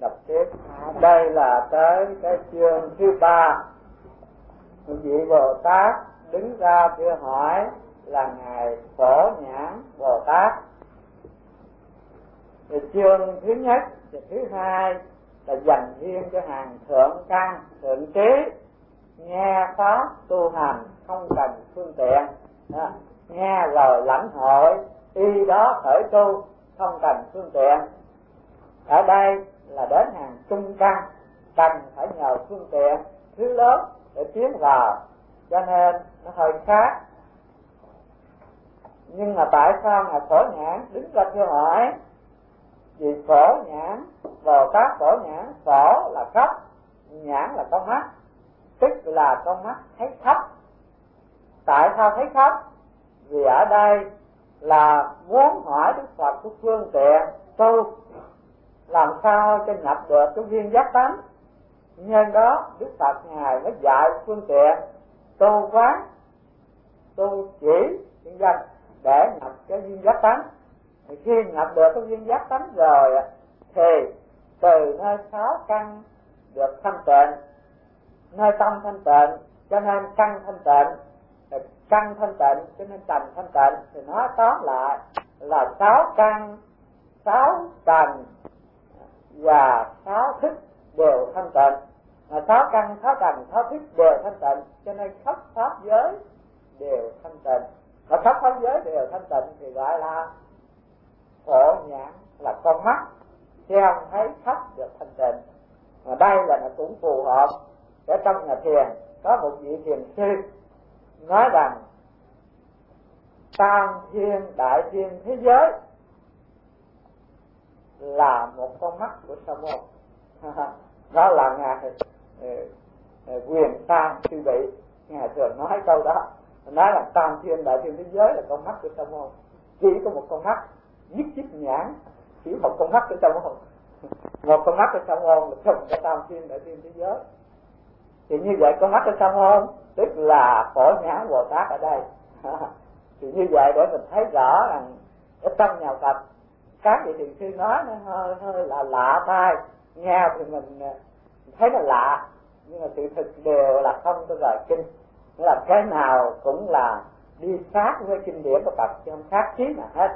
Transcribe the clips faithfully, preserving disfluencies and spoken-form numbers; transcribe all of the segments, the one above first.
đọc tiếp. Đây là tới cái chương thứ ba. Vị Bồ Tát đứng ra thưa hỏi là ngài Phổ Nhãn Bồ Tát. Thì chương thứ nhất và thứ hai là dành riêng cho hàng thượng căn thượng trí, nghe pháp tu hành không cần phương tiện, à, nghe rồi lãnh hội y đó khởi tu không cần phương tiện. Ở đây là đến hàng trung căn cần phải nhờ phương tiện thứ lớn để tiến vào, cho nên nó hơi khác. Nhưng mà tại sao ngài Phổ Nhãn đứng ra thưa hỏi? Vì Phổ Nhãn Bồ Tát Phổ Nhãn, Phổ là khắp, nhãn là con mắt, tức là con mắt thấy khắp. Tại sao thấy khắp? Vì ở đây là muốn hỏi Đức Phật của phương tiện tu làm sao cho nhập được cái viên giác tánh. Nhân đó Đức Phật ngài mới dạy phương tiện tu quán, tu chỉ nhân danh để nhập cái viên giác tánh. Thì khi nhập được cái viên giác tánh rồi thì từ nơi sáu căn được thanh tịnh, nơi tâm thanh tịnh cho nên căn thanh tịnh, căn thanh tịnh cho nên trần thanh tịnh. Thì nói tóm lại là sáu căn, sáu trần và sáu thức đều thanh tịnh. Mà sáu căn, sáu trần, sáu thức đều thanh tịnh, cho nên khắp pháp giới đều thanh tịnh. Và khắp pháp giới đều thanh tịnh thì gọi là Phổ Nhãn, là con mắt xem thấy khắp được thanh tịnh. Mà đây là nó cũng phù hợp. Ở trong nhà thiền có một vị thiền sư nói rằng tam thiên đại thiên thế giới là một con mắt của Sa môn. Đó là ngài Quyền Tam sư vị, ngài thường nói câu đó, nói là tam thiên đại thiên thế giới là con mắt của Sa môn. Chỉ có một con mắt nhất chiếc nhãn, chỉ một con mắt của Sa môn, một con mắt của Sa môn là trong cái tam thiên đại thiên thế giới. Thì như vậy con mắt của Sa môn tức là Phổ Nhãn Bồ Tát ở đây. Thì như vậy để mình thấy rõ rằng ở trong nhà Phật các vị thiền sư nói nó hơi hơi là lạ tai, nghe thì mình thấy nó lạ, nhưng mà sự thực đều là không có rời kinh, nghĩa là cái nào cũng là đi sát với kinh điển của Phật chứ không khác chí nào hết.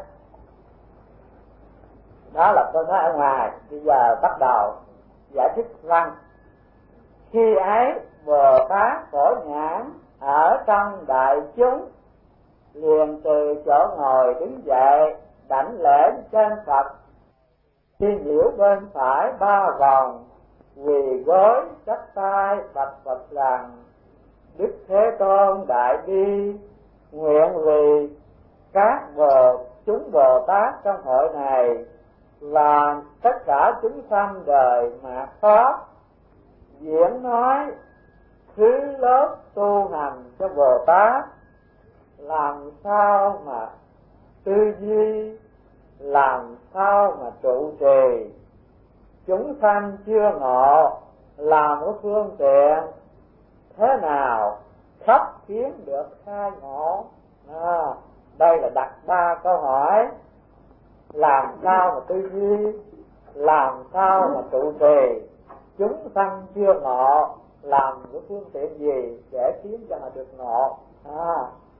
Đó là tôi nói ở ngoài. Bây giờ bắt đầu giải thích văn. Khi ấy Bồ Tát Phổ Nhãn ở trong đại chúng liền từ chỗ ngồi đứng dậy đảnh lễ trên Phật, khi liễu bên phải ba vòng, quỳ gối chắp tay bạch Phật rằng: Đức Thế Tôn đại bi, nguyện vì các bồ chúng Bồ Tát trong hội này và tất cả chúng sanh đời mạt pháp diễn nói thứ lớp tu hành cho Bồ Tát, làm sao mà tư duy, làm sao mà trụ trì, chúng sanh chưa ngộ làm cái phương tiện thế nào khắp kiến được khai ngộ. À, đây là đặt ba câu hỏi: làm sao mà tư duy, làm sao mà trụ trì, chúng sanh chưa ngộ làm cái phương tiện gì để khiến cho họ được ngộ. À,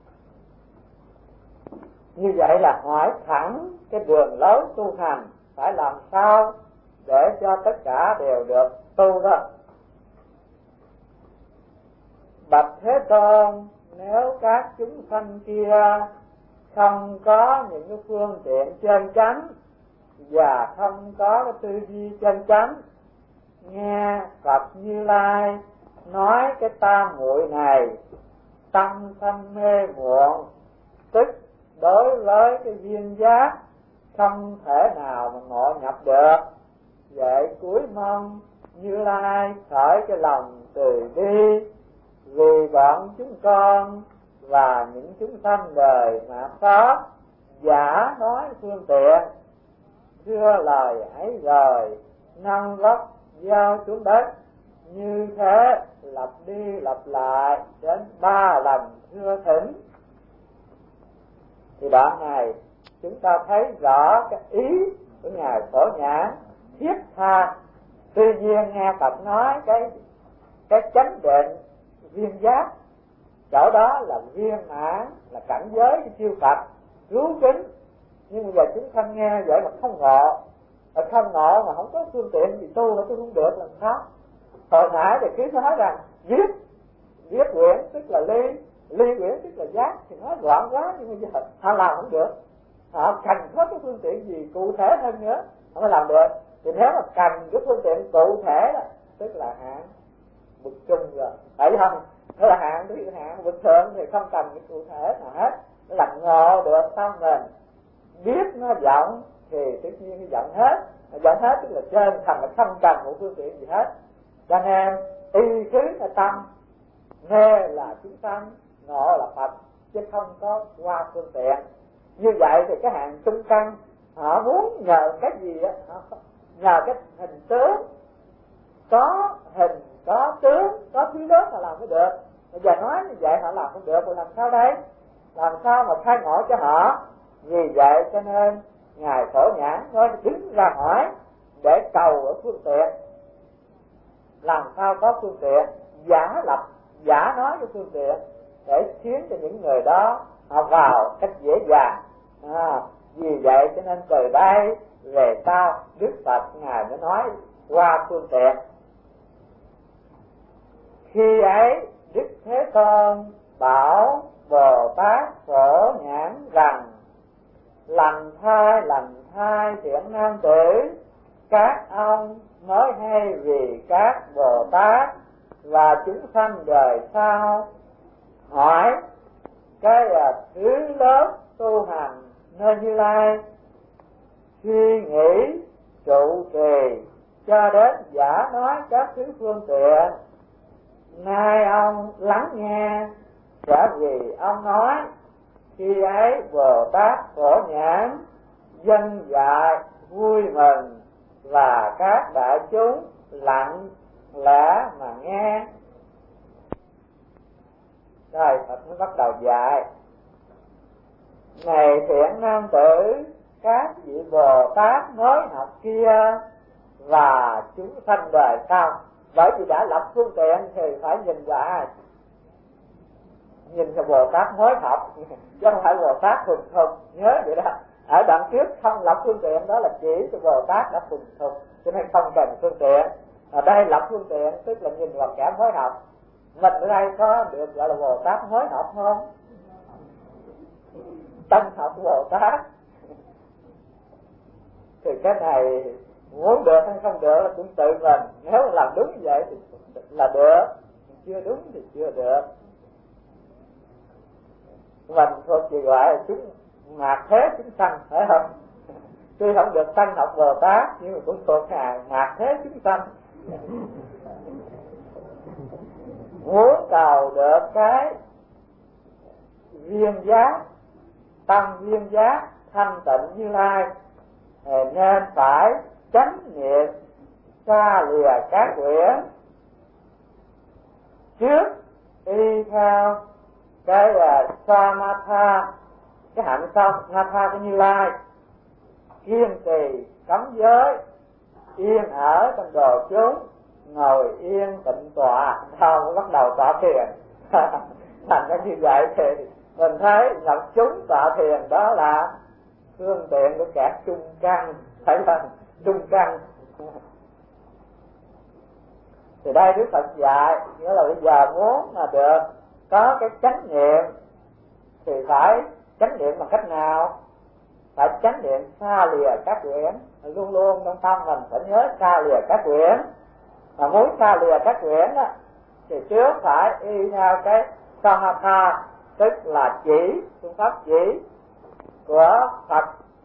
như vậy là hỏi thẳng cái đường lối tu hành phải làm sao để cho tất cả đều được tu đó. Bạch Thế Tôn, nếu các chúng sanh kia không có những cái phương tiện chân chánh và không có cái tư duy chân chánh, nghe Phật Như Lai nói cái tam muội này, tâm sanh mê muộn, tức đối với cái duyên giác không thể nào mà ngộ nhập được. Vậy cuối mong Như Lai khởi cái lòng từ bi vì bọn chúng con và những chúng sanh đời mạt pháp, giả nói phương tiện. Thưa lời ấy rồi nâng vấp giao xuống đất, như thế lặp đi lặp lại đến ba lần thưa thỉnh. Thì đoạn này chúng ta thấy rõ cái ý của ngài Phổ Nhãn thiết tha Tuy nhiên nghe Phật nói cái cái chánh định viên giác, chỗ đó là viên mãn, là cảnh giới của chư Phật cứu kính. Nhưng bây giờ chúng sanh nghe vậy mà không ngộ, mà không ngộ mà không có phương tiện gì tu, mà tôi không được làm sao? Hồi nãy thì cứ nói rằng viết viết quyển tức là ly, ly quyển tức là giác, thì nói loạn quá. Nhưng bây giờ họ làm không được, họ cần có cái phương tiện gì cụ thể hơn nữa họ mới làm được. Thì nếu mà cần cái phương tiện cụ thể đó, tức là hạng bực chung rồi, phải không? Thế là hạng thứ hạng bình thường thì không cần cái cụ thể nào hết, nó là ngộ được tâm mình, biết nó vọng thì tất nhiên nó vọng hết, nó vọng hết tức là trên thành, là không cần một phương tiện gì hết. Cho nên y khứ là tâm, nghe là chúng sanh, ngộ là Phật, chứ không có qua phương tiện. Như vậy thì cái hạng trung căn họ muốn nhờ cái gì á, nhờ cái hình tướng, có hình, có tướng, có thứ lớn là làm mới được. Bây giờ nói như vậy họ làm không được, rồi làm sao đây? Làm sao mà khai ngộ cho họ? Vì vậy cho nên Ngài Phổ Nhãn nói đứng ra hỏi để cầu ở phương tiện. Làm sao có phương tiện? Giả lập, giả nói cái phương tiện để khiến cho những người đó họ vào cách dễ dàng. À, vì vậy cho nên từ đây về sau Đức Phật Ngài mới nói qua phương tiện. Khi ấy Đức Thế Tôn bảo Bồ Tát Phổ Nhãn rằng: lành thai, lành thai thiện nam tử, các ông nói hay vì các Bồ Tát và chúng sanh đời sau hỏi cái là thứ lớn tu hành nơi Như Lai, suy nghĩ trụ trì cho đến giả nói các thứ phương tiện. Nay ông lắng nghe, sẽ vì ông nói. Khi ấy Bồ Tát Phổ Nhãn dân dạy vui mừng, và các đại chúng lặng lẽ mà nghe. Rồi Phật mới bắt đầu dạy: này thiện nam tử, các vị Bồ Tát mới học kia và chúng sanh đời sau. Bởi vì đã lập phương tiện thì phải nhìn vào ai? Nhìn vào Bồ Tát mới học, chứ không phải Bồ Tát thuần thục. Nhớ vậy đó. Ở đoạn trước không lập phương tiện, đó là chỉ cho Bồ Tát đã thuần thục, cho nên không cần phương tiện. Ở đây lập phương tiện tức là nhìn vào kẻ mới học. Mình ở đây có được gọi là Bồ Tát mới học không? Tân học Bồ Tát. Thì cái này muốn được hay không được là cũng tự mình. Nếu mà làm đúng như vậy thì là được, chưa đúng thì chưa được. Mình thuộc gì gọi là chúng mạt thế chúng sanh, phải không? Tuy không được sanh học Bồ Tát nhưng mà cũng thuộc hàng mạt thế chúng sanh. Muốn cầu được cái viên giác, tâm viên giác thanh tịnh Như Lai, nên phải chánh niệm xa lìa các quyển, trước y theo cái là Samatha, cái hạnh Samatha của Như Lai, kiên trì cấm giới, yên ở trong đồ chúng, ngồi yên tịnh tọa. Sao mới bắt đầu tọa thiền? Thành ra như vậy thì mình thấy là chúng tọa thiền đó là phương tiện của kẻ trung căn, phải là trung căn. Thì đây Đức Phật dạy, nghĩa là bây giờ muốn mà được có cái chánh niệm thì phải chánh niệm bằng cách nào? Phải chánh niệm xa lìa các quyển, luôn luôn trong tâm mình phải nhớ xa lìa các quyển. Mà muốn xa lìa các quyển á, thì trước phải y theo cái Samatha, tức là chỉ, phương pháp chỉ của Phật,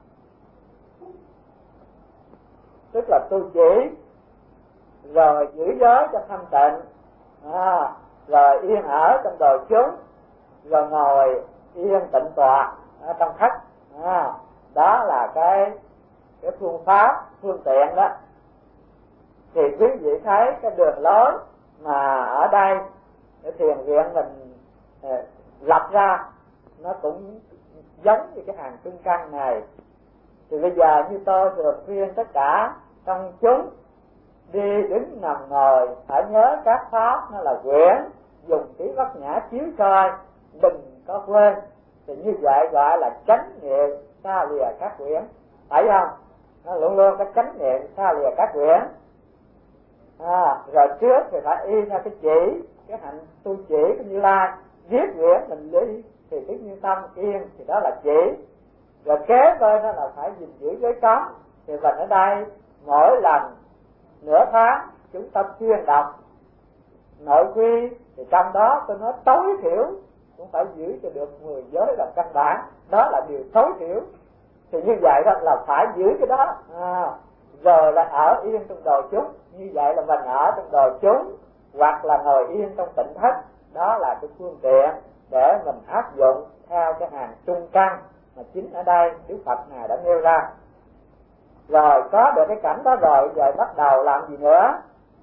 tức là tu chỉ, rồi giữ giới cho thanh tịnh, à, rồi yên ở trong đời chúng, rồi ngồi yên tịnh tọa ở trong khách. À, đó là cái cái phương pháp, phương tiện đó. Thì quý vị thấy cái đường lối mà ở đây cái thiền viện mình eh, lập ra nó cũng giống như cái hàng trung căn này. Thì bây giờ như tôi thường khuyên tất cả trong chúng đi đứng nằm ngồi phải nhớ các pháp nó là quyển, dùng trí bát nhã chiếu soi, đừng có quên. Thì như vậy gọi là chánh niệm xa lìa các quyển, phải không? Nó luôn luôn có chánh niệm xa lìa các quyển. À, rồi trước thì phải y theo cái chỉ, cái hạnh tu chỉ của Như Lai, viết quyển mình đi thì cái như tâm yên, thì đó là chỉ. Rồi kế bên đó là phải gìn giữ giới cấm. Thì mình ở đây mỗi lần nửa tháng chúng ta chuyên đọc nội quy, thì trong đó tôi nói tối thiểu cũng phải giữ cho được mười giới là căn bản, đó là điều tối thiểu. Thì như vậy đó là phải giữ cái đó. À, rồi là ở yên trong đời chúng, như vậy là mình ở trong đời chúng, hoặc là ngồi yên trong tỉnh thất, đó là cái phương tiện để mình áp dụng theo cái hàng trung căn mà chính ở đây Đức Phật Ngài đã nêu ra. Rồi có được cái cảnh đó rồi, giờ bắt đầu làm gì nữa?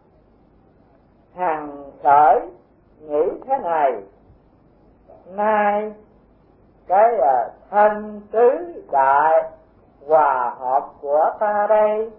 Hằng khởi nghĩ thế này: nay cái uh, thân tứ đại hòa hợp của ta đây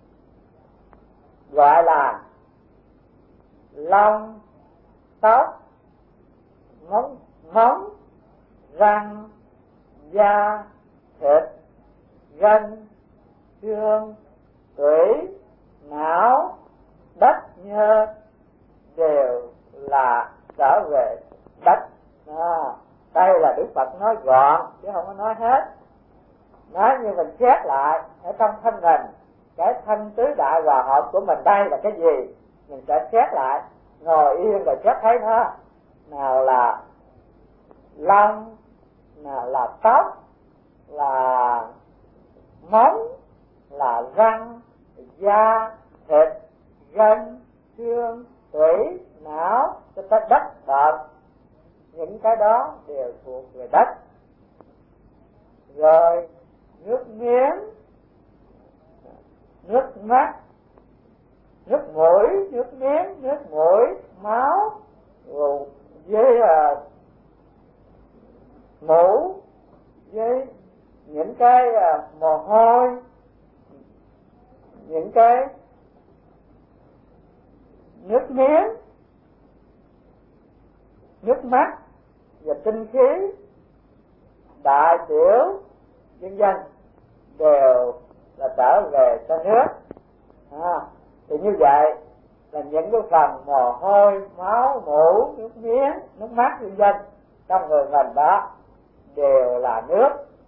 gọi là lông, tóc, móng, móng, răng, da, thịt, gân, xương, tủy, não, đất, nhơ đều là trở về đất. À, đây là Đức Phật nói gọn chứ không có nói hết. Nói như mình xét lại ở trong thân mình, cái thân tứ đại hòa hợp của mình đây là cái gì? Mình sẽ xét lại, ngồi yên rồi xét thấy nó. Nào là lông, nào là tóc, là móng, là răng, da, thịt, gân, xương, tủy, não, cho tới đất đợt. Những cái đó đều thuộc về đất. Rồi nước miếng, nước mắt, nước mũi, nước miếng, nước mũi, máu, rồi với uh, mũ, với những cái uh, mồ hôi, những cái nước miếng, nước mắt và tinh khí, đại tiểu vân vân đều là trở về cho nước. À, thì như vậy là những cái phần mồ hôi, máu, mũ, nước miếng, nước mắt vân vân trong người mình đó đều là nước.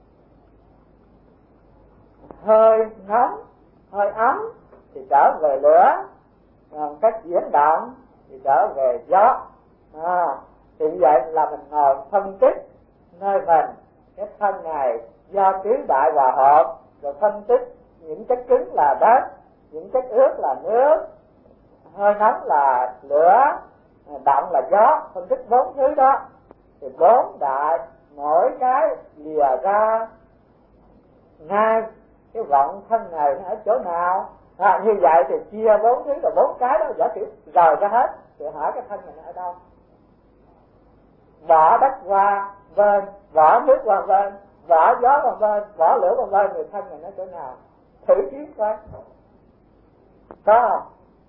Hơi nóng, hơi ấm thì trở về lửa, còn cách chuyển động thì trở về gió. À, thì như vậy là mình ngồi phân tích nơi mình cái thân này do tứ đại hòa hợp, rồi phân tích những chất cứng là đất, những chất ướt là nước, hơi nóng là lửa, động là gió, phân tích bốn thứ đó. Thì bốn đại mỗi cái lìa ra ngay cái vọng thân này nó ở chỗ nào. À, như vậy thì chia bốn thứ là bốn cái đó giả kiểu rời ra hết. Thì hỏi cái thân này nó ở đâu? Bỏ đất qua bên, bỏ nước qua bên, bỏ gió qua bên, bỏ lửa qua bên, người thân này nó chỗ nào? Thử chiếu coi. Có không?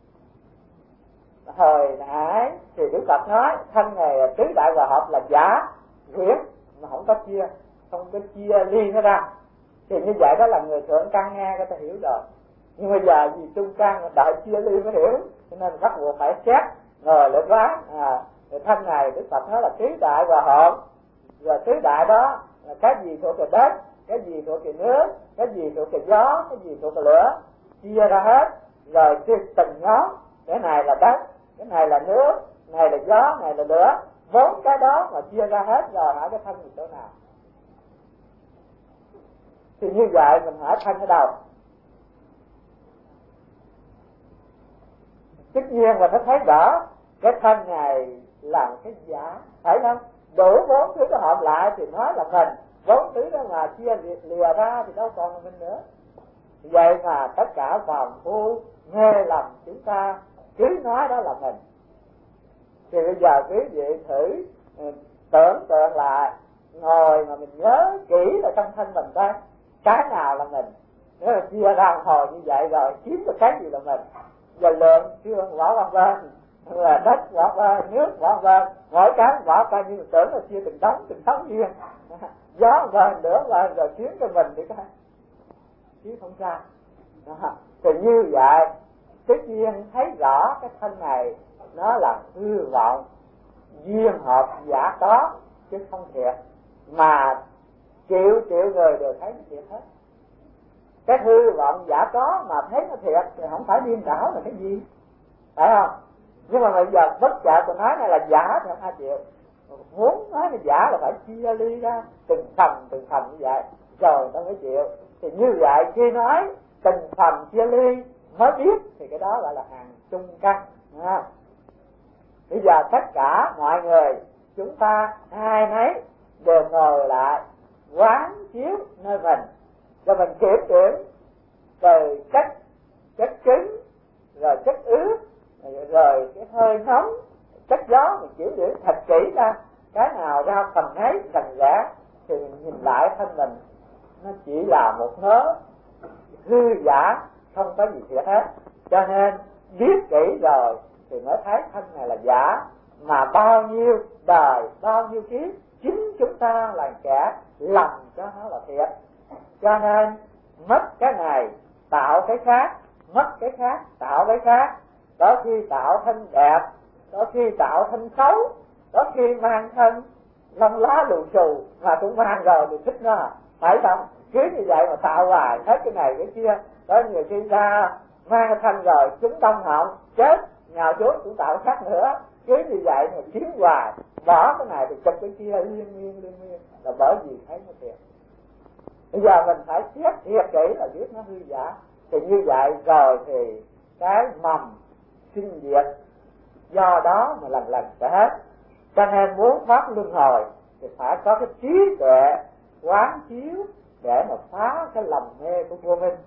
Hồi nãy thì Đức Phật nói thân này tứ đại hòa hợp là giả huyễn, mà không có chia, không có chia ly nó ra. Thì như vậy đó là người thượng căn nghe người ta hiểu rồi. Nhưng bây giờ vì trung căn đợi chia ly mới hiểu, cho nên bắt buộc phải xét ngồi lại đoán. À, thì thân này Đức Phật nói là tứ đại hòa hợp. Rồi tứ đại đó là cái gì thuộc về đất, cái gì thuộc về nước, cái gì thuộc về gió, cái gì thuộc về lửa, chia ra hết. Rồi chia từng nhóm, cái này là đất, cái này là nước, này là gió, này là lửa. Bốn cái đó mà chia ra hết rồi hỏi cái thân mình chỗ nào? Thì như vậy mình hỏi thân ở đâu? Tất nhiên mình nó thấy rõ cái thân này là cái giả, phải không? Đủ bốn thứ nó hợp lại thì nói là mình. Bốn thứ đó mà chia lìa, lìa ra thì đâu còn là mình nữa. Vậy mà tất cả phàm phu nghe lầm chúng ta cứ nói đó là mình. Thì bây giờ quý vị thử tưởng tượng lại, ngồi mà mình nhớ kỹ là trong thân mình đây, cái nào là mình. Nếu mà chia ra hồi như vậy rồi kiếm được cái gì là mình? và lượng xương bỏ qua bên, là đất bỏ qua, nước bỏ qua, mỗi cái bỏ qua, nhưng tưởng là chia từng đống từng đống riêng, gió bên lửa bên rồi khiến cho mình thì cái chứ không sao. Thì như vậy tất nhiên thấy rõ cái thân này nó là hư vọng, duyên hợp giả có chứ không thiệt, mà triệu triệu người đều thấy nó thiệt hết. Cái hư vọng giả có mà thấy nó thiệt thì không phải điên đảo là cái gì, phải không? Nhưng mà bây giờ bất chợt tôi nói này là giả thì không ai chịu, muốn nói là giả là phải chia ly ra từng phần từng phần như vậy rồi ta mới chịu. Thì như vậy khi nói từng phần chia ly mới biết thì cái đó gọi là hàng trung căn. À, bây giờ tất cả mọi người chúng ta ai nấy đều ngồi lại quán chiếu nơi mình, rồi mình kiểm điểm từ chất chất cứng rồi chất ướt rồi cái hơi nóng chất gió, mình kiểm điểm thật kỹ ra cái nào ra phần ấy cần rẽ thì mình nhìn lại thân mình nó chỉ là một nớ hư giả, không có gì thiệt hết. Cho nên biết kỹ rồi thì mới thấy thân này là giả, mà bao nhiêu đời bao nhiêu kiếp chính chúng ta là kẻ lầm cho nó là thiệt. Cho nên mất cái này tạo cái khác, mất cái khác tạo cái khác, có khi tạo thân đẹp, có khi tạo thân xấu, có khi mang thân lông lá lù xù mà cũng mang rồi thì thích nó, phải không? Cứ như vậy mà tạo hoài hết cái này cái kia. Có nhiều khi ra mang thân rồi chúng đông họng chết, nhào chốt cũng tạo khác nữa. Cứ như vậy mà kiếm hoài, bỏ cái này thì chụp cái kia liên miên liên miên, là bởi vì thấy nó thiệt. Bây giờ mình phải xét thiệt kỹ là biết nó hư giả. Thì như vậy rồi thì cái mầm sinh diệt do đó mà lần lần sẽ hết. Cho nên muốn thoát luân hồi thì phải có cái trí tuệ quán chiếu để mà phá cái lầm mê của vô minh.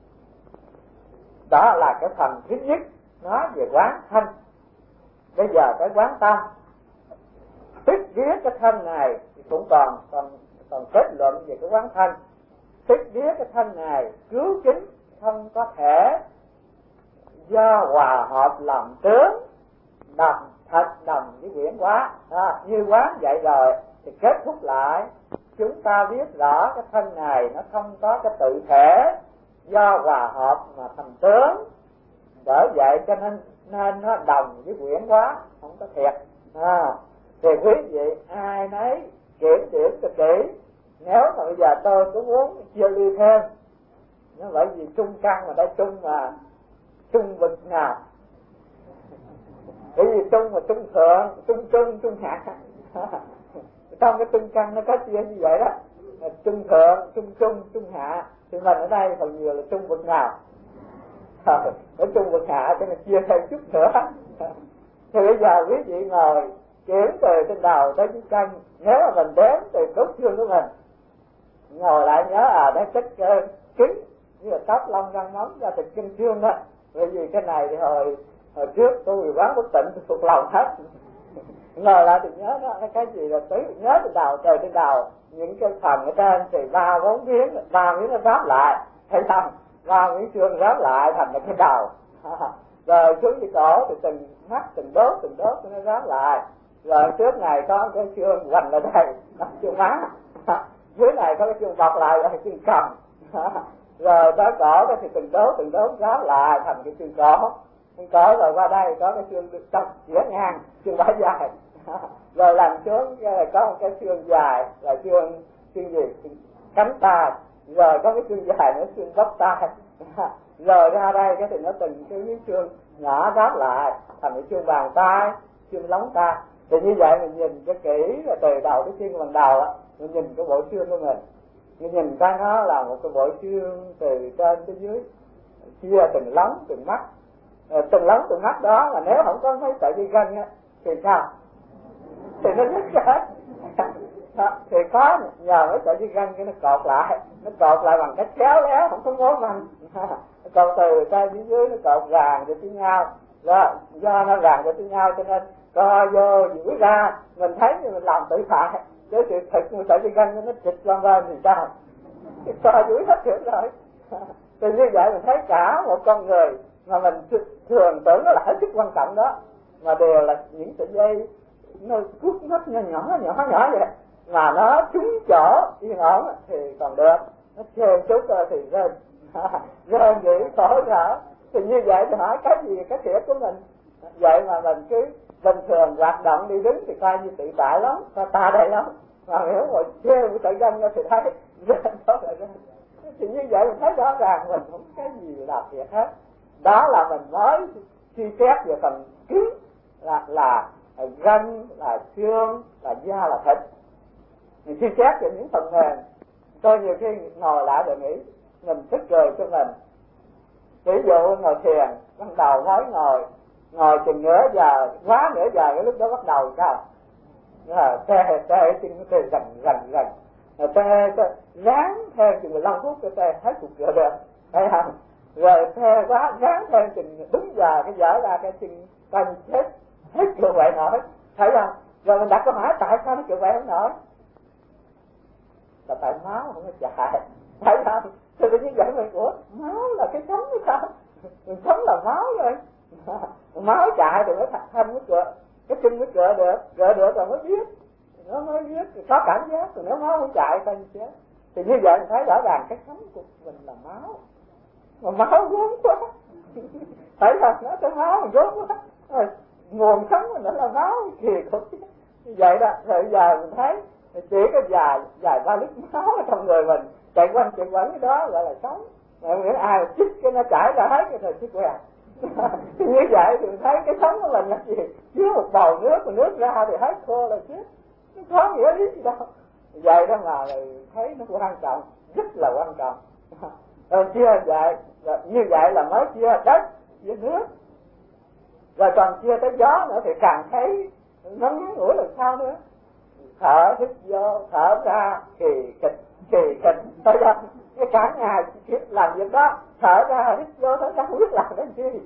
Đó là cái phần thứ nhất nói về quán thân. Bây giờ cái quán tâm, tức biết cái thân này thì cũng còn còn còn kết luận về cái quán thân. Tức biết cái thân này cứu kính không có thể do hòa hợp làm tướng nằm thật nằm với quyển hóa. À, như quán vậy rồi thì kết thúc lại chúng ta biết rõ cái thân này nó không có cái tự thể do hòa hợp mà thành tướng, bởi vậy cho nên nên nó đồng với quyển hóa, không có thiệt. À, thì quý vị ai nấy kiểm điểm cho kỹ. Nếu mà bây giờ tôi cũng muốn chia ly thêm, nó bởi vì trung căn mà đây trung mà trung vực nào, bởi vì trung mà trung thượng, trung trung, trung hạ. Trong cái trung căn nó có chia như vậy đó, trung thượng, trung trung, trung hạ. Thì mình ở đây phần nhiều là trung vực nào, ở trung vực hạ cho nên chia thêm chút nữa. Thì bây giờ quý vị ngồi kiểm từ trên đầu tới cái chân, nếu mà mình đếm từ đốt xương của mình, ngồi lại nhớ à nó chất uh, cứng như là tóc lông răng móng ra thịt chân xương đó. Bởi vì cái này thì hồi hồi trước tôi quán bất tịnh tôi thuộc lòng hết. Ngồi lại thì nhớ đó, cái gì là tứ nhớ từ đầu từ trên đầu, những cái phần ở trên thì ba bốn miếng, ba miếng nó ráp lại, thấy không? Ba miếng xương ráp lại thành một cái đầu. Rồi xuống cái cổ thì từng mắt từng đốt từng đốt nó ráp lại. Rồi trước này có cái xương hoành ở đây, xương má. Dưới này có cái xương bọc lại là xương cầm. Rồi tới cổ thì từng đốt từng đốt ráp lại thành cái xương cổ. Xương cổ rồi qua đây có cái xương trong chĩa ngang, xương bả dài. Rồi làm xuống có một cái xương dài là xương xương gì? Xương cánh tay. Rồi có cái xương dài nữa xương bắp tay. Rồi ra đây cái thì nó từng cái miếng xương nhỏ ráp lại thành cái xương bàn tay, xương lóng tay. Thì như vậy mình nhìn cho kỹ là từ đầu tới xương bằng đầu á, mình nhìn cái bộ xương của mình, mình nhìn coi nó là một cái bộ xương từ trên tới dưới, chia từng lóng từng mắt. À, từng lóng từng mắt đó là nếu không có mấy sợi dây gân á thì sao? Thì nó đứt hết. Thì có nhờ mấy sợi dây gân cái nó cột lại, nó cột lại bằng cách khéo léo, không có ngố ngăn. Còn từ trên dưới dưới nó cột ràng cho với nhau. Đó, do nó ràng cho với nhau cho nên co vô duỗi ra mình thấy như mình làm tự tại, chứ sự thực một sợi dây gân nó trịch lên lên thì sao? Co duỗi hết chuyện rồi. Thì như vậy mình thấy cả một con người mà mình thường tưởng nó là hết sức quan trọng đó, mà đều là những sợi dây nó cuốc nốt nhỏ nhỏ nhỏ nhỏ vậy, mà nó trúng chỗ yên ổn thì còn được, nó chê chút thì rơi rơi nghĩ khổ sở. Thì như vậy thì hỏi cái gì cái thiệt của mình, vậy mà mình cứ bình thường hoạt động đi đứng thì coi như tự tại lắm, ta ta đây lắm, mà nếu ngồi chê một sợi gân thì thấy rơi đó là rơi. Thì như vậy mình thấy rõ ràng mình không cái gì là thiệt hết. Đó là mình mới suy xét về phần cứng là là gân, là xương, là da, là thịt. Mình suy xét về những phần mềm. Tôi nhiều khi ngồi lại rồi nghĩ mình thích cười cho mình. Ví dụ ngồi thiền, ban đầu mới ngồi ngồi chừng nửa giờ, quá nửa giờ cái lúc đó bắt đầu sao? Là tê tê chân tê gần gần gần, tê tê ráng theo chừng mười lăm phút cái tê hết cuộc cửa được, thấy không? Rồi tê quá ráng theo chừng đúng giờ cái dở ra cái chân coi như chết hết cửa vậy nổi, thấy không? Rồi mình đặt câu hỏi tại sao nó cửa vậy không nổi? Là tại máu không có chạy, thấy không? Thì như vậy mình của máu là cái sống hay sao? Mình sống là máu rồi, máu chạy thì mới thành cái cửa, cái chân mới cựa được, cựa được rồi mới biết, nó mới biết có cảm giác. Rồi nếu máu không chạy coi như chết. Thì như vậy mình thấy rõ ràng cái sống của mình là máu, mà máu gốm quá, thấy không? Nó cái máu mình gốm quá, rồi nguồn sống mình nó là máu kỳ cục như vậy đó. Rồi bây giờ mình thấy chỉ có vài vài ba lít máu ở trong người mình chạy quanh chạy quẩn cái đó gọi là sống. Mà nghĩa ai chích cái nó chảy ra hết cái thời chích quẹt. Như vậy thì thấy cái sống của mình là gì? Chứa một bầu nước, mà nước ra thì hết khô là chết. Nó có nghĩa lý gì đâu. Vậy đó mà thấy nó quan trọng, rất là quan trọng. Rồi chia vậy, rồi như vậy là mới chia đất, chia nước. Rồi còn chia tới gió nữa thì càng thấy nó ngắn ngủi làm sao nữa. Thở hít vô, thở ra, kỳ kịch, kỳ kịch. Thấy không? Cái cả ngày làm việc đó, thở ra hít vô, thở ra không biết làm cái gì.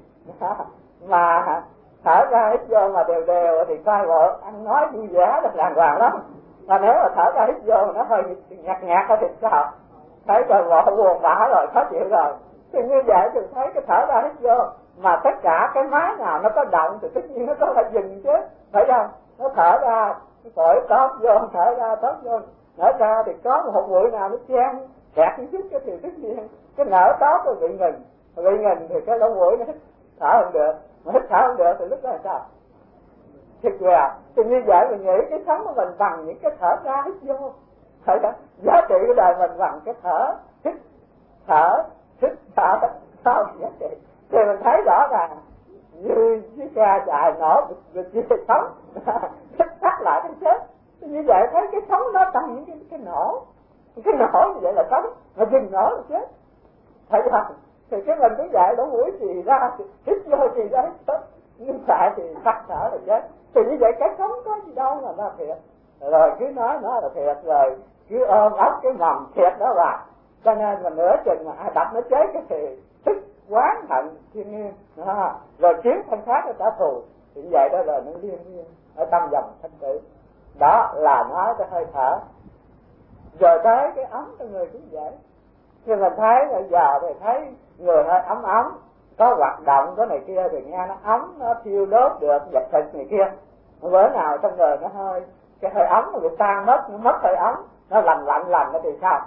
Mà thở ra hít vô mà đều đều thì coi bộ ăn nói vui vẻ được đàng hoàng lắm. Mà nếu mà thở ra hít vô mà nó hơi nhạt nhạt thì sao? Thấy coi bộ buồn bã rồi, khó chịu rồi. Thì như vậy thì thấy cái thở ra hít vô mà tất cả cái máy nào nó có động thì tất nhiên nó có phải dừng chứ, phải không? Nó thở ra, cái phổi tóp vô, thở ra tóp vô, nở ra thì có một hộp bụi nào nó chen kẹt cái chút cái thì tất nhiên cái nở tóp rồi bị ngừng, bị ngừng thì cái lỗ mũi nó hít thở không được, mà hít thở không được thì lúc đó là sao? Thiệt quẹo. Thì như vậy mình nghĩ cái sống của mình bằng những cái thở ra hít vô, thấy đó, giá trị của đời mình bằng cái thở hít thở hít thở sao giá trị. Thì mình thấy rõ ràng như chiếc xe chạy nổ được chia sống thích thắt lại cái chết. Như vậy thấy cái sống nó trong những cái, cái nổ, cái nổ như vậy là sống, mà dừng nổ là chết, thấy không? Thì cái mình cứ dạy đổ mũi thì ra thì hít vô thì ra hít chết, nhưng phải thì thắt thở là chết. Thì như vậy cái sống có gì đâu mà nó thiệt, rồi cứ nói nó là thiệt, rồi cứ ôm ấp cái mầm thiệt đó vào. Cho nên mà nửa chừng mà ai đập nó chết cái thì tức quán hận thiên nhiên, à, rồi chiến thân khác nó trả thù. Thì như vậy đó là nó liên miên ở trong dòng thanh tử. Đó là nói cái hơi thở. Rồi tới cái ấm cho người cũng vậy. Khi mình thấy bây giờ thì thấy người hơi ấm ấm, có hoạt động có này kia thì nghe nó ấm, nó thiêu đốt được vật thịt này kia. Bữa nào trong người nó hơi cái hơi ấm nó bị tan mất, nó mất hơi ấm, nó lạnh lạnh lạnh nó thì sao?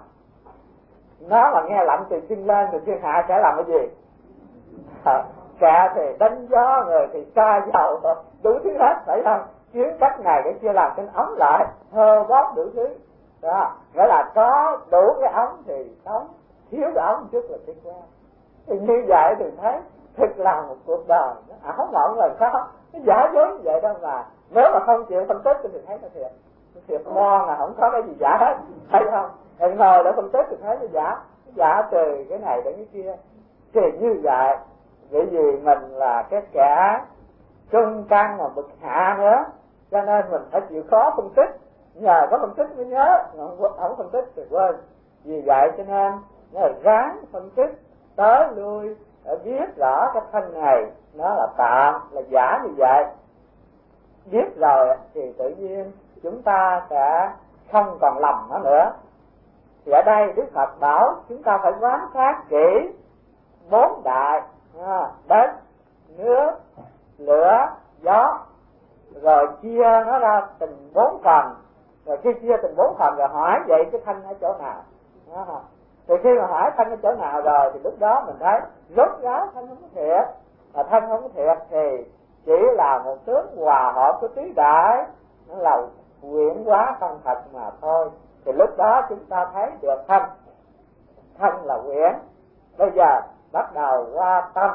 Nó mà nghe lạnh từ chân lên thì chân hạ sẽ làm cái gì? À, kẻ thì đánh gió, người thì xa dầu, đủ thứ hết, phải không? Chuyến cách này cái kia làm cho nó ấm lại, hơ bóp đủ thứ. Đó, nghĩa là có đủ cái ấm thì sống, thiếu cái ấm chút là chết qua. Thì như vậy thì thấy thực là một cuộc đời nó ảo mộng là sao? Nó giả dối như vậy đâu mà. Nếu mà không chịu phân tích thì thấy nó thiệt. Nó thiệt ngon là không có cái gì giả hết, thấy không? Thì ngồi để phân tích thì thấy nó giả, nó giả từ cái này đến cái kia. Thì như vậy, bởi vì mình là cái kẻ trung căn mà bậc hạ nữa, cho nên mình phải chịu khó phân tích. Nhờ có phân tích mới nhớ, không phân tích thì quên. Vì vậy cho nên nó là ráng phân tích tới lui để biết rõ cái thân này nó là tạm, là giả như vậy. Biết rồi thì tự nhiên chúng ta sẽ không còn lầm nó nữa. Thì ở đây Đức Phật bảo chúng ta phải quán sát kỹ bốn đại, à, đất, nước, lửa, gió, rồi chia nó ra từng bốn phần. Rồi khi chia từng bốn phần rồi hỏi vậy cái thanh ở chỗ nào đó. Thì khi mà hỏi thanh ở chỗ nào rồi thì lúc đó mình thấy rốt ráo thanh không có thiệt, mà thanh không có thiệt thì chỉ là một tướng hòa hợp của tứ đại, nó là quyển hóa không thật mà thôi. Thì lúc đó chúng ta thấy được thanh, thanh là quyển. Bây giờ bắt đầu qua tâm.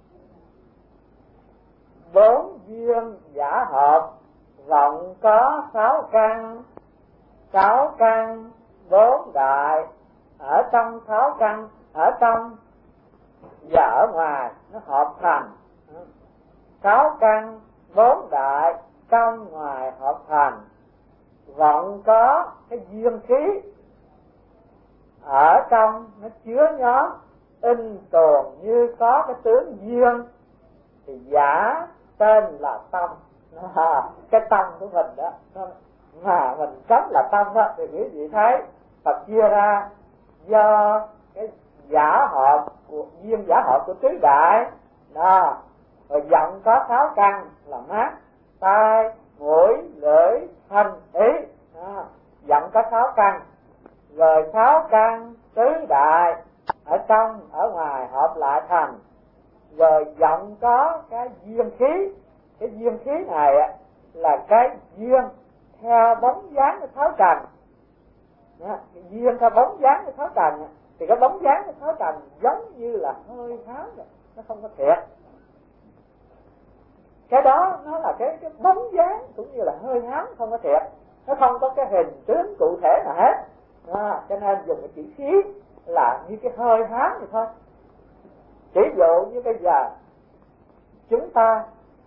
Bốn duyên giả hợp, vọng có sáu căn, sáu căn bốn đại, ở trong sáu căn, ở trong và ở ngoài nó hợp thành. Sáu căn bốn đại, trong ngoài hợp thành. Vọng có cái duyên khí, ở trong nó chứa nhóm in tồn như có cái tướng duyên, thì giả tên là tâm. À, cái tâm của mình đó mà mình sống là tâm đó, thì quý vị thấy Phật chia ra do cái giả hợp của duyên giả hợp của tứ đại đó. Rồi vọng có sáu căn là mắt, tai, mũi, lưỡi, thân, ý đó. Vọng có sáu căn, rồi sáu căn tứ đại ở trong ở ngoài hợp lại thành. Rồi vọng có cái duyên khí, cái duyên khí này là cái duyên theo bóng dáng của tháo trần. Đó, cái duyên theo bóng dáng của tháo trần, thì cái bóng dáng của tháo trần giống như là hơi tháo rồi, nó không có thiệt. Cái đó nó là cái, cái bóng dáng cũng như là hơi tháo không có thiệt, nó không có cái hình tướng cụ thể nào hết. À, cho nên dùng cái chữ khí là như cái hơi tháo vậy thôi. Ví dụ như bây giờ chúng ta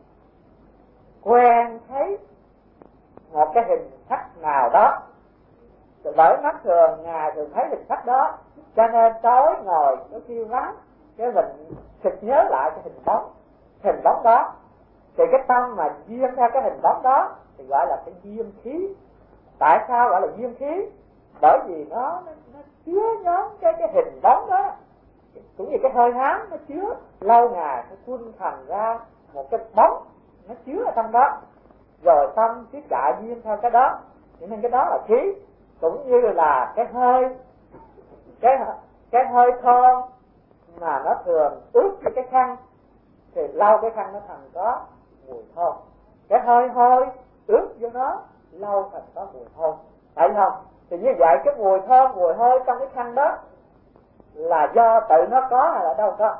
quen thấy một cái hình sắc nào đó, bởi mắt thường ngày thường thấy hình sắc đó, cho nên tối ngồi nó kêu vắng, cái mình sực nhớ lại cái hình bóng, hình bóng đó. Thì cái tâm mà duyên theo cái hình bóng đó thì gọi là cái duyên khí. Tại sao gọi là duyên khí? Bởi vì nó nó, nó chứa nhóm cái cái hình bóng đó, cũng như cái hơi hám nó chứa lâu ngày nó quân thành ra một cái bóng, nó chứa ở trong đó, rồi tâm cái đại duyên theo cái đó, cho nên cái đó là khí. Cũng như là cái hơi, cái cái hơi thơm mà nó thường ướt với cái khăn, thì lau cái khăn nó thành có mùi thơm. Cái hơi hôi ướt vô nó lau thành có mùi thơm, phải không? Thì như vậy cái mùi thơm, mùi hôi trong cái khăn đó là do tự nó có hay là đâu có?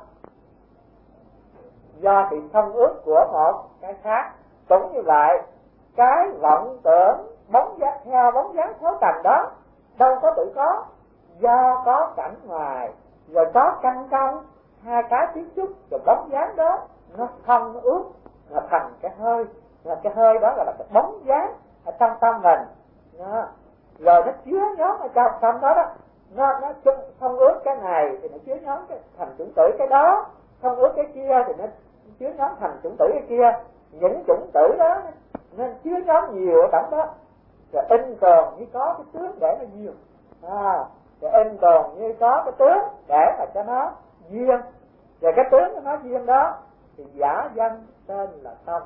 Do sự thông ước của một cái khác. Cũng như vậy, cái vọng tưởng bóng dáng theo bóng dáng thấu trần đó đâu có tự có, do có cảnh ngoài rồi có căn trong hai cái tiếp xúc, rồi bóng dáng đó nó không nó ướt là thành cái hơi, là cái hơi đó là, là cái bóng dáng ở trong tâm mình đó. Rồi nó chứa nhóm ở trong tâm đó đó, nó nó không ướt cái này thì nó chứa nhóm cái thành chủng tử cái đó, không ướt cái kia thì nó chứa nhóm thành chủng tử cái kia. Những chủng tử đó nên chứa nhóm nhiều ở trong đó, rồi in tồn như có cái tướng để nó duyên, à, rồi in tồn như có cái tướng để mà cho nó duyên, rồi cái tướng của nó duyên đó thì giả danh tên là tâm.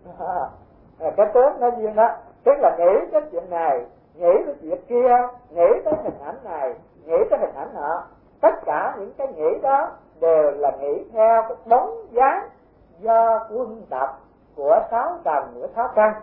À, cái tướng nó duyên đó tức là nghĩ cái chuyện này, nghĩ cái chuyện kia, nghĩ tới hình ảnh này, nghĩ tới hình ảnh nọ, tất cả những cái nghĩ đó đều là nghĩ theo cái bóng dáng do quân tập của sáu trần, của sáu căn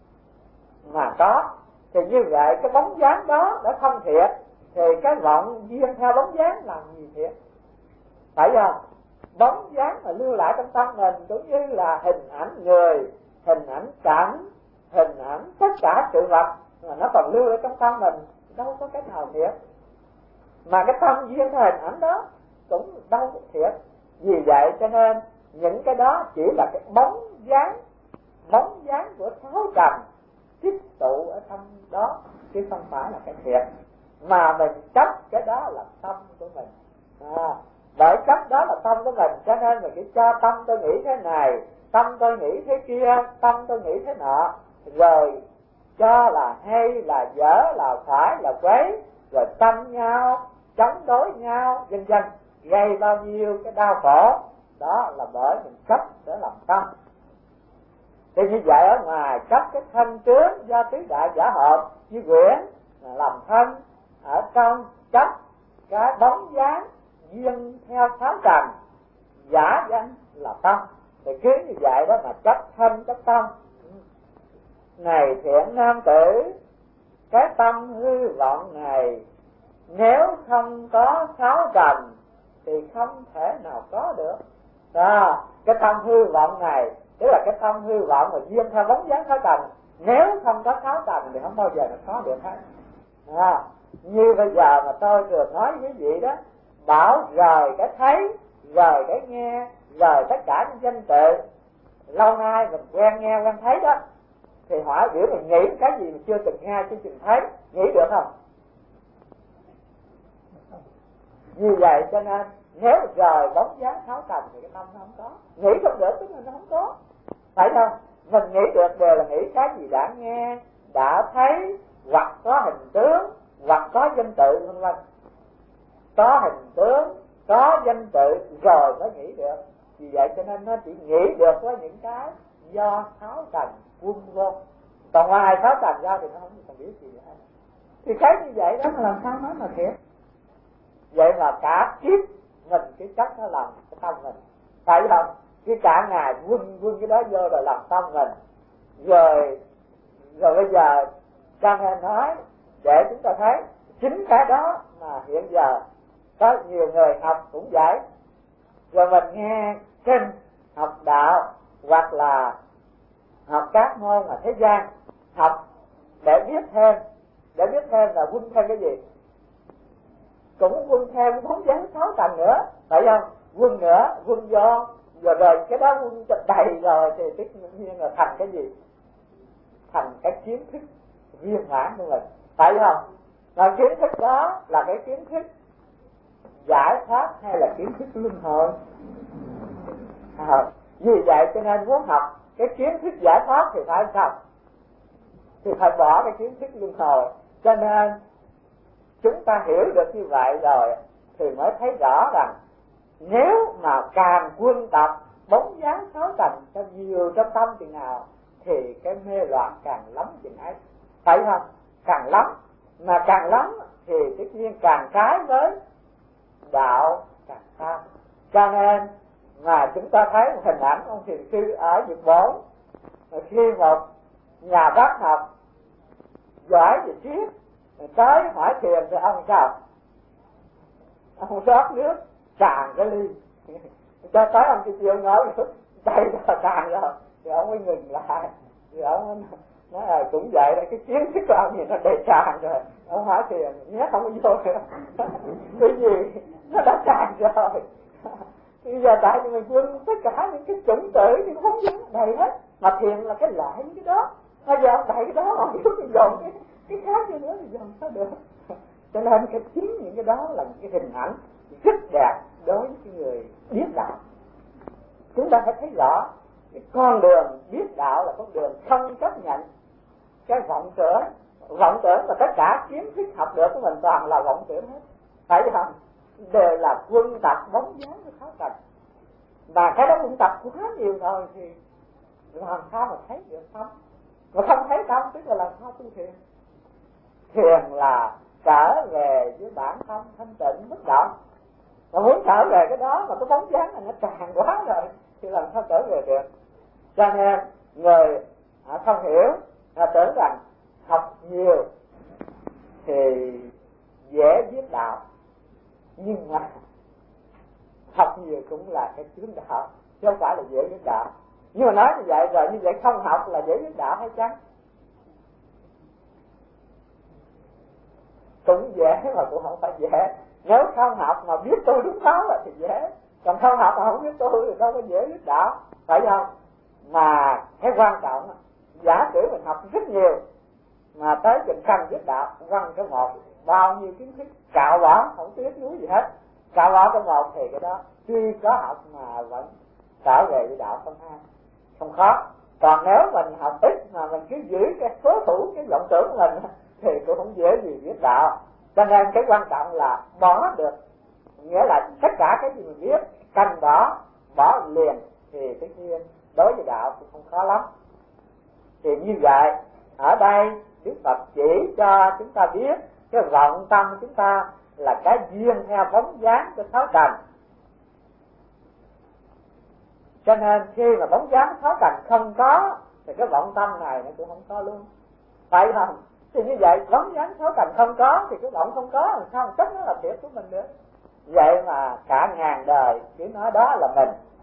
mà có. Thì như vậy cái bóng dáng đó đã không thiệt, thì cái vọng duyên theo bóng dáng làm gì thiệt, phải không? Bóng dáng mà lưu lại trong tâm mình cũng như là hình ảnh người, hình ảnh cảnh, hình ảnh tất cả sự vật mà nó còn lưu ở trong tâm mình, đâu có cái nào thiệt. Mà cái tâm duyên theo hình ảnh đó cũng đâu có thiệt. Vì vậy cho nên những cái đó chỉ là cái bóng dáng, bóng dáng của sáu trần tích tụ ở trong đó, chứ không phải là cái thiệt. Mà mình chấp cái đó là tâm của mình, à, bởi chấp đó là tâm của mình, cho nên mình cứ cho tâm tôi nghĩ thế này, tâm tôi nghĩ thế kia, tâm tôi nghĩ thế nọ, rồi cho là hay là dở, là phải là quấy, rồi tranh nhau, chống đối nhau, vân vân, gây bao nhiêu cái đau khổ. Đó là bởi mình chấp để làm tâm. Thì như vậy ở ngoài chấp cái thân tướng do tứ đại giả hợp như quyển làm thân, ở trong chấp cái bóng dáng duyên theo sáu trần giả danh là tâm. Thì cứ như vậy đó mà chấp thân chấp tâm. Này thiện nam tử, cái tâm hư vọng này nếu không có sáu trần thì không thể nào có được. À, cái tâm hư vọng này tức là cái tâm hư vọng mà duyên theo bóng dáng sáu trần, nếu không có sáu trần thì không bao giờ nó có được hết. À, như bây giờ mà tôi thường nói với quý vị đó, bảo rời cái thấy, rời cái nghe, rời tất cả những danh tự lâu nay mình quen nghe quen thấy đó, thì hỏi biểu mình nghĩ cái gì mà chưa từng nghe chưa từng thấy, nghĩ được không? Như vậy cho nên nếu rời bóng dáng sáu trần thì cái tâm nó không có, nghĩ không được tức là nó không có, phải không? Mình nghĩ được đều là nghĩ cái gì đã nghe, đã thấy, hoặc có hình tướng, hoặc có danh tự vân vân. Có hình tướng, có danh tự rồi mới nghĩ được. Vì vậy cho nên nó chỉ nghĩ được với những cái do sáu trần quân vô. Còn ngoài sáu trần ra thì nó không còn biết gì nữa. Thì cái như vậy đó là làm sao nói mà thiệt. Vậy là cả kiếp mình cái cách nó làm cái tâm mình, phải không? Cái cả ngày quân quân cái đó vô rồi làm tâm mình. Rồi rồi bây giờ cho nên nói để chúng ta thấy chính cái đó mà hiện giờ có nhiều người học cũng vậy. Rồi mình nghe kinh, học đạo hoặc là học các môn ở thế gian, học để biết thêm, để biết thêm là quân thêm cái gì? Cũng quân thêm bóng dáng sáu trần nữa, phải không? Quân nữa, quân vô, rồi rồi cái đó quân cho đầy rồi thì tất nhiên là thành cái gì? Thành cái kiến thức viên mãn của mình, phải không? Và kiến thức đó là cái kiến thức giải thoát hay là kiến thức luân hồi? À, vì vậy cho nên muốn học cái kiến thức giải thoát thì phải sao? Thì phải bỏ cái kiến thức luân hồi. Cho nên chúng ta hiểu được như vậy rồi thì mới thấy rõ rằng nếu mà càng quân tập bóng dáng sáu trần cho nhiều trong tâm chừng nào thì cái mê loạn càng lắm chừng ấy, phải không? Càng lắm, mà càng lắm thì tất nhiên càng trái với đạo càng xa. Cho nên mà chúng ta thấy một hình ảnh ông thiền sư ở Nhật Bản, khi một nhà bác học giỏi về triết tới hỏi thiền thì ông sao? Ông rót nước tràn cái ly cho tới ông kia chịu nói tay ra tràn rồi thì ông mới ngừng lại. Thì ông nói là cũng vậy đó, cái kiến thức của ông thì nó đầy tràn rồi. Ông hỏi thiền nhé không có vô nữa cái gì nó đã tràn rồi. Bây giờ tại vì mình quên tất cả những cái chủng tử, những phóng dáng đầy hết. Mà thiền là cái loại những cái đó. Bây giờ ông đầy cái đó mà biết thì dồn cái, cái khác cho nữa thì dồn sao được. Cho nên cái chính những cái đó là những cái hình ảnh rất đẹp đối với cái người biết đạo. Chúng ta phải thấy rõ cái con đường biết đạo là con đường không chấp nhận cái vọng tưởng. Vọng tưởng là tất cả kiến thức học được của mình toàn là vọng tưởng hết, phải không? Đều là quân tập bóng dáng của sáu trần. Và cái đó quân tập quá nhiều rồi thì làm sao mà thấy được tâm? Mà không thấy tâm tức là làm sao tu thiền? Thiền là trở về với bản thân thanh tịnh bất động. Mà muốn trở về cái đó mà cái bóng dáng này nó tràn quá rồi thì làm sao trở về được? Cho nên người không hiểu là tưởng rằng học nhiều thì dễ biết đạo, nhưng mà học nhiều cũng là cái chứng đạo, chứ không phải là dễ biết đạo. Nhưng mà nói như vậy rồi, như vậy không học là dễ biết đạo hay chăng? Cũng dễ mà cũng không phải dễ. Nếu không học mà biết tu đúng đó là thì dễ, còn không học mà không biết tu thì đâu có dễ biết đạo, phải không? Mà cái quan trọng, giả sử mình học rất nhiều mà tới chừng cần biết đạo, quăng cái một bao nhiêu kiến thức cạo bỏ không biết núi gì hết, cạo bỏ cái một thì cái đó tuy có học mà vẫn trở về với đạo không hay, không khó. Còn nếu mình học ít mà mình cứ giữ cái số thủ cái vọng tưởng của mình thì cũng không dễ gì biết đạo. Cho nên cái quan trọng là bỏ được, nghĩa là tất cả cái gì mình biết cần bỏ, bỏ liền thì tất nhiên đối với đạo cũng không khó lắm. Thì như vậy ở đây Đức Phật chỉ cho chúng ta biết cái vọng tâm của chúng ta là cái duyên theo bóng dáng của sáu trần. Cho nên khi mà bóng dáng sáu trần không có thì cái vọng tâm này nó cũng không có luôn, phải không? Thì như vậy bóng dáng sáu trần không có thì cái vọng không có, làm sao chắc nó là thiệt của mình nữa. Vậy mà cả ngàn đời cứ nói đó là mình,